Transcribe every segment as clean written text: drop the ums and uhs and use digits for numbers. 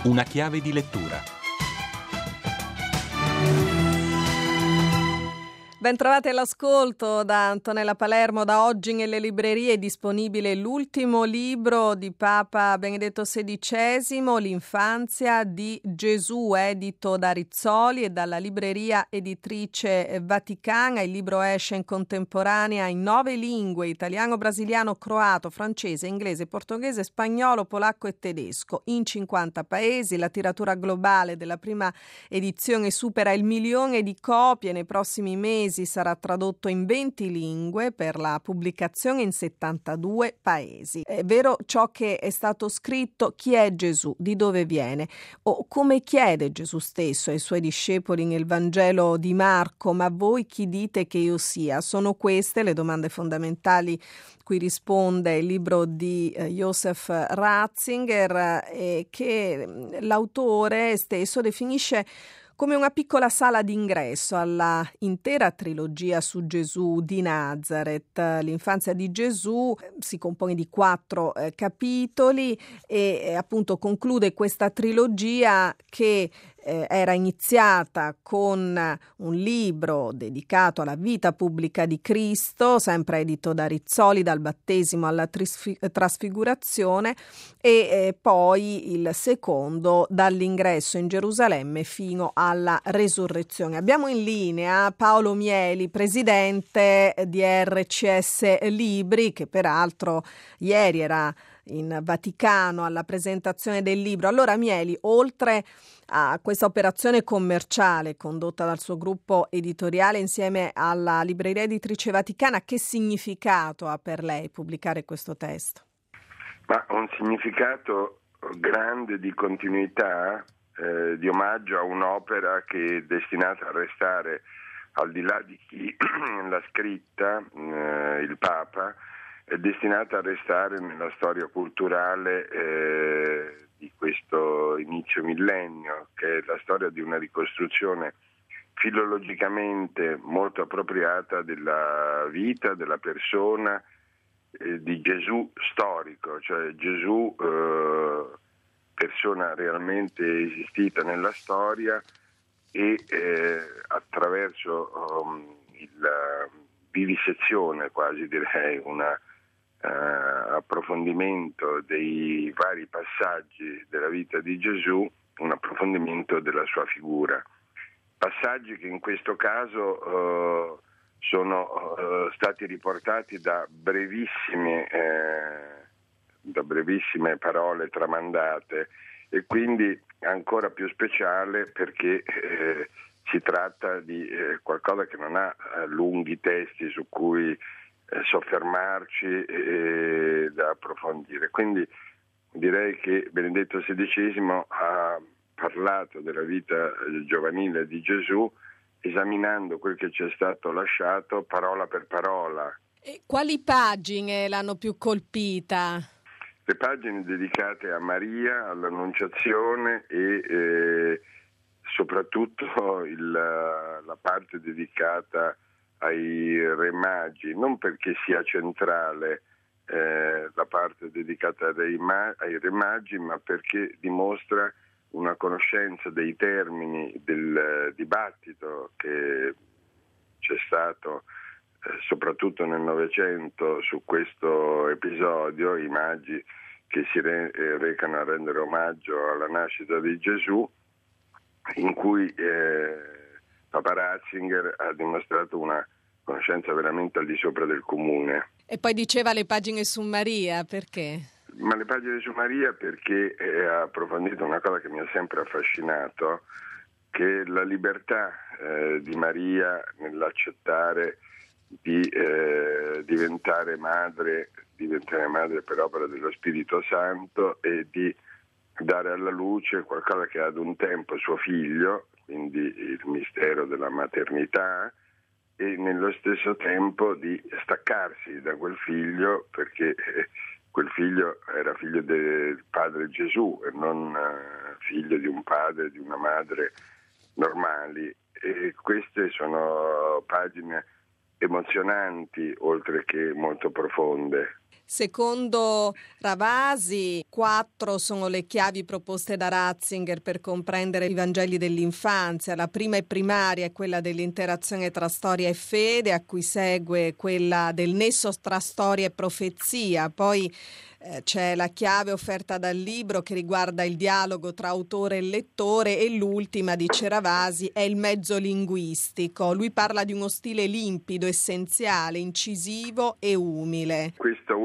Una chiave di lettura. Bentrovati all'ascolto da Antonella Palermo. Da oggi nelle librerie è disponibile l'ultimo libro di Papa Benedetto XVI, L'infanzia di Gesù, edito da Rizzoli e dalla libreria editrice Vaticana. Il libro esce in contemporanea in 9 lingue: italiano, brasiliano, croato, francese, inglese, portoghese, spagnolo, polacco e tedesco, in 50 paesi. La tiratura globale della prima edizione supera il 1 milione di copie. Nei prossimi mesi sarà tradotto in 20 lingue per la pubblicazione in 72 paesi. È vero ciò che è stato scritto? Chi è Gesù? Di dove viene? O come chiede Gesù stesso ai suoi discepoli nel Vangelo di Marco: ma voi chi dite che io sia? Sono queste le domande fondamentali cui risponde il libro di Joseph Ratzinger, che l'autore stesso definisce come una piccola sala d'ingresso alla intera trilogia su Gesù di Nazareth. L'infanzia di Gesù si compone di 4 capitoli e appunto conclude questa trilogia che era iniziata con un libro dedicato alla vita pubblica di Cristo, sempre edito da Rizzoli, dal battesimo alla trasfigurazione, e poi il secondo dall'ingresso in Gerusalemme fino alla resurrezione. Abbiamo in linea Paolo Mieli, presidente di RCS Libri, che peraltro ieri era in Vaticano alla presentazione del libro. Allora Mieli, oltre a questa operazione commerciale condotta dal suo gruppo editoriale insieme alla libreria editrice Vaticana, che significato ha per lei pubblicare questo testo? Ma un significato grande di continuità, di omaggio a un'opera che è destinata a restare, al di là di chi l'ha scritta, il Papa, è destinata a restare nella storia culturale di questo inizio millennio, che è la storia di una ricostruzione filologicamente molto appropriata della vita, della persona di Gesù storico, cioè Gesù persona realmente esistita nella storia, e attraverso la vivisezione, quasi direi, una approfondimento dei vari passaggi della vita di Gesù, un approfondimento della sua figura. Passaggi che in questo caso sono stati riportati da brevissime parole tramandate, e quindi ancora più speciale perché si tratta di qualcosa che non ha lunghi testi su cui soffermarci e da approfondire. Quindi direi che Benedetto XVI ha parlato della vita giovanile di Gesù esaminando quel che ci è stato lasciato parola per parola. E quali pagine l'hanno più colpita? Le pagine dedicate a Maria, all'Annunciazione e soprattutto la parte dedicata ai Re Magi, non perché sia centrale la parte dedicata ai Re Magi, ma perché dimostra una conoscenza dei termini del dibattito che c'è stato soprattutto nel Novecento su questo episodio, i magi che si recano a rendere omaggio alla nascita di Gesù, in cui Papa Ratzinger ha dimostrato una conoscenza veramente al di sopra del comune. E poi diceva le pagine su Maria, perché? Ma le pagine su Maria perché ha approfondito una cosa che mi ha sempre affascinato, che è la libertà di Maria nell'accettare di diventare madre per opera dello Spirito Santo e di dare alla luce qualcosa che ad un tempo suo figlio, quindi il mistero della maternità, e nello stesso tempo di staccarsi da quel figlio, perché quel figlio era figlio del padre Gesù e non figlio di un padre e di una madre normali. E queste sono pagine emozionanti oltre che molto profonde. Secondo Ravasi, 4 sono le chiavi proposte da Ratzinger per comprendere i Vangeli dell'infanzia. La prima e primaria è quella dell'interazione tra storia e fede, a cui segue quella del nesso tra storia e profezia. Poi c'è la chiave offerta dal libro che riguarda il dialogo tra autore e lettore, e l'ultima, dice Ravasi, è il mezzo linguistico. Lui parla di uno stile limpido, essenziale, incisivo e umile. Questa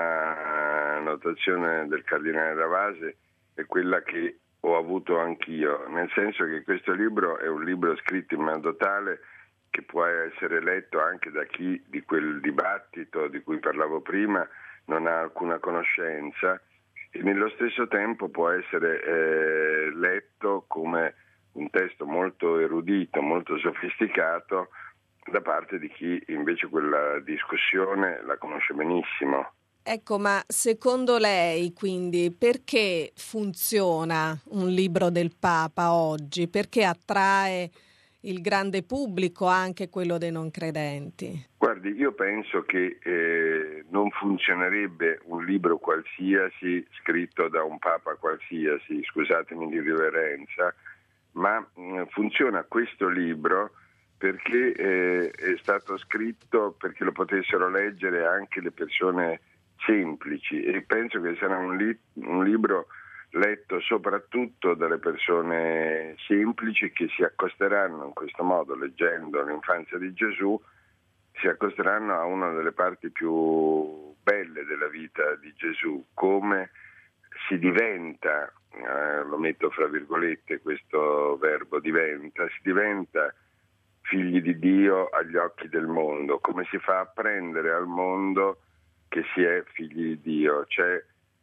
ultima notazione del cardinale Ravasi è quella che ho avuto anch'io, nel senso che questo libro è un libro scritto in modo tale che può essere letto anche da chi di quel dibattito di cui parlavo prima non ha alcuna conoscenza, e nello stesso tempo può essere letto come un testo molto erudito, molto sofisticato da parte di chi invece quella discussione la conosce benissimo. Ecco, ma secondo lei quindi perché funziona un libro del Papa oggi? Perché attrae il grande pubblico, anche quello dei non credenti? Guardi, io penso che non funzionerebbe un libro qualsiasi scritto da un Papa qualsiasi, scusatemi l'irriverenza, ma funziona questo libro perché è stato scritto perché lo potessero leggere anche le persone semplici, e penso che sarà un libro letto soprattutto dalle persone semplici che si accosteranno in questo modo, leggendo l'infanzia di Gesù, si accosteranno a una delle parti più belle della vita di Gesù, come si diventa, lo metto fra virgolette questo verbo diventa, si diventa figli di Dio agli occhi del mondo, come si fa a apprendere al mondo che si è figli di Dio. C'è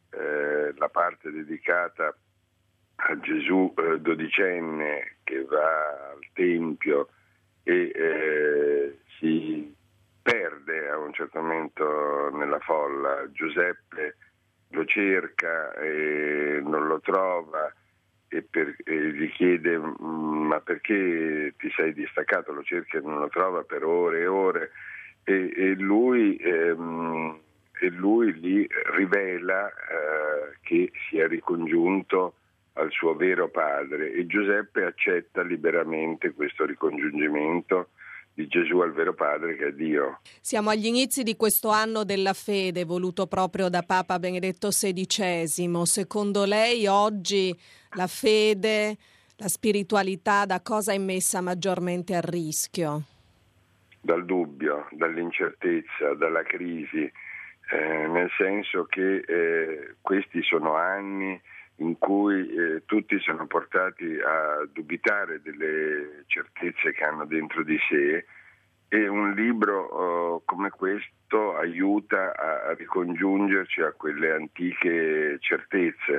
la parte dedicata a Gesù dodicenne che va al Tempio e si perde a un certo momento nella folla. Giuseppe lo cerca e non lo trova e gli chiede ma perché ti sei distaccato, lo cerca e non lo trova per ore e ore, e lui gli rivela che si è ricongiunto al suo vero padre, e Giuseppe accetta liberamente questo ricongiungimento di Gesù al vero padre, che è Dio. Siamo agli inizi di questo anno della fede voluto proprio da Papa Benedetto XVI. Secondo lei oggi la fede, la spiritualità, da cosa è messa maggiormente a rischio? Dal dubbio, dall'incertezza, dalla crisi, nel senso che questi sono anni in cui tutti sono portati a dubitare delle certezze che hanno dentro di sé, e un libro come questo aiuta a ricongiungerci a quelle antiche certezze.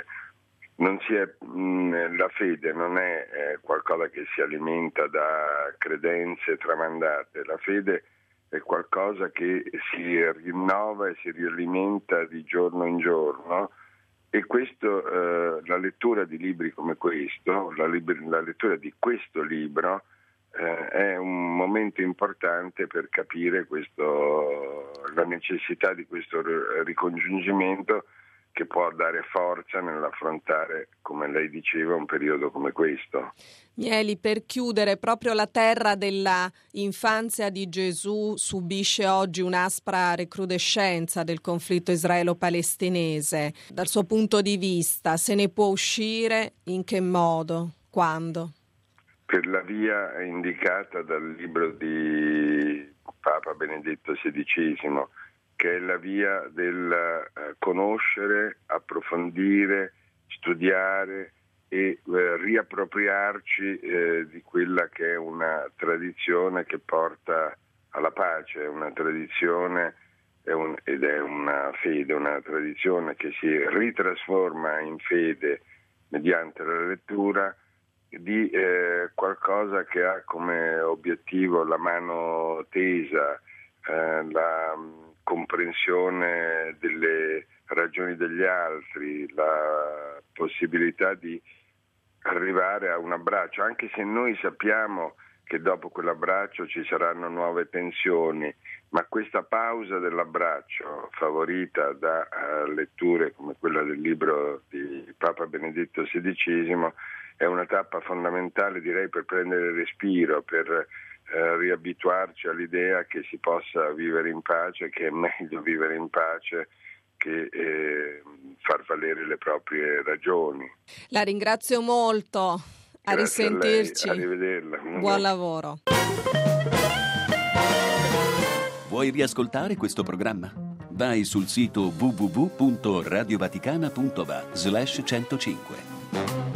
La fede non è qualcosa che si alimenta da credenze tramandate, la fede è qualcosa che si rinnova e si rialimenta di giorno in giorno, e questo, la lettura di libri come questo, la lettura di questo libro è un momento importante per capire la necessità di questo ricongiungimento, che può dare forza nell'affrontare, come lei diceva, un periodo come questo. Mieli, per chiudere, proprio la terra della infanzia di Gesù subisce oggi un'aspra recrudescenza del conflitto israelo-palestinese. Dal suo punto di vista, se ne può uscire? In che modo? Quando? Per la via indicata dal libro di Papa Benedetto XVI, che è la via del conoscere, approfondire, studiare e riappropriarci di quella che è una tradizione che porta alla pace, una tradizione ed è una fede, una tradizione che si ritrasforma in fede mediante la lettura di qualcosa che ha come obiettivo la mano tesa, la comprensione delle ragioni degli altri, la possibilità di arrivare a un abbraccio, anche se noi sappiamo che dopo quell'abbraccio ci saranno nuove tensioni, ma questa pausa dell'abbraccio, favorita da letture come quella del libro di Papa Benedetto XVI, è una tappa fondamentale, direi, per prendere respiro, per riabituarci all'idea che si possa vivere in pace, che è meglio vivere in pace che far valere le proprie ragioni. La ringrazio molto. A Grazie risentirci. A lei. Arrivederla. Buon lavoro. Vuoi riascoltare questo programma? Vai sul sito www.radiovaticana.va/105.